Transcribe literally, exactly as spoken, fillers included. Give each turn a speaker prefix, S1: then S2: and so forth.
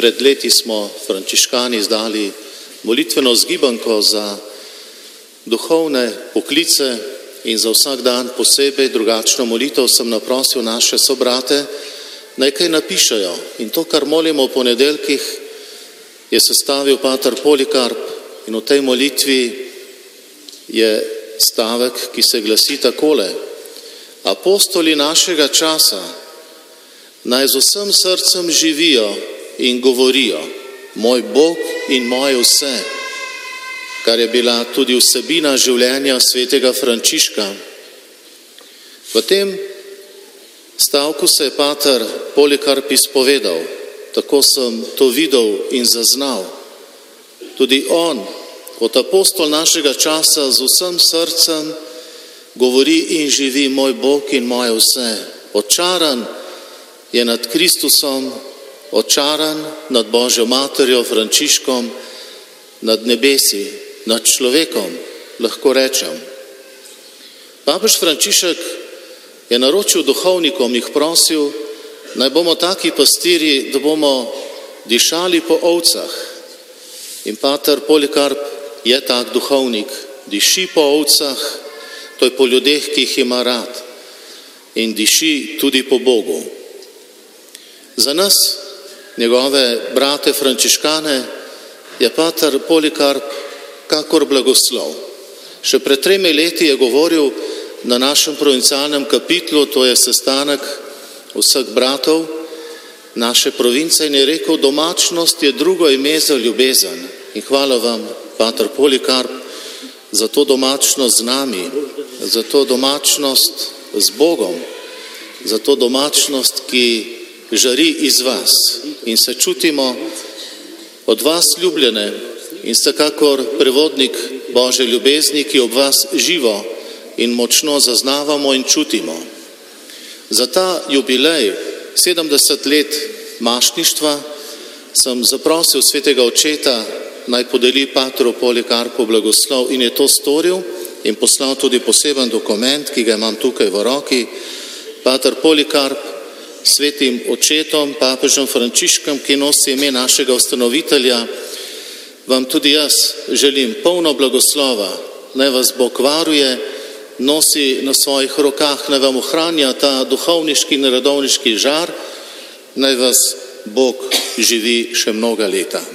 S1: Pred leti smo frančiškani izdali molitveno zgibanko za duhovne poklice in za vsak dan posebej drugačno molitev sem naprosil naše sobrate, naj kaj napišejo. In to, kar molimo v ponedeljkih, je sestavil pater Polikarp in v tej molitvi je stavek, ki se glasi takole: apostoli našega časa naj z vsem srcem živijo in govorijo, moj Bog in moje vse, kar je bila tudi vsebina življenja svetega Frančiška. V tem stavku se je pater Polikarp izpovedal, tako sem to videl in zaznal. Tudi on, kot apostol našega časa, z vsem srcem govori in živi moj Bog in moje vse. Očaran je nad Kristusom, očaran nad Božjo materjo Frančiškom, nad nebesi, nad človekom, lahko rečem. Papež Frančišek je naročil duhovnikom, jih prosil, naj bomo taki pastirji, da bomo dišali po ovcah. In pater Polikarp je tak duhovnik, diši po ovcah, to je po ljudeh, ki jih ima rad, in diši tudi po Bogu. Za nas, njegove brate frančiškane, je pater Polikarp kakor blagoslov. Še pred tremi leti je govoril na našem provincialnem kapitlu, to je sestanek vseh bratov naše province, in je rekel, domačnost je drugo ime za ljubezen. In hvala vam, pater Polikarp, za to domačnost z nami, za to domačnost z Bogom, za to domačnost, ki žari iz vas in se čutimo od vas ljubljene in ste kakor prevodnik Božje ljubezni, ki ob vas živo in močno zaznavamo in čutimo. Za ta jubilej sedemdeset let mašništva sem zaprosil svetega očeta, naj podeli patru Polikarpu blagoslov, in je to storil in poslal tudi poseben dokument, ki ga imam tukaj v roki. Pater Polikarp, svetim očetom, papežem Frančiškom, ki nosi ime našega ustanovitelja, vam tudi jaz želim polno blagoslova, naj vas Bog varuje, nosi na svojih rokah, naj vam ohranja ta duhovniški in redovniški žar, naj vas Bog živi še mnoga leta.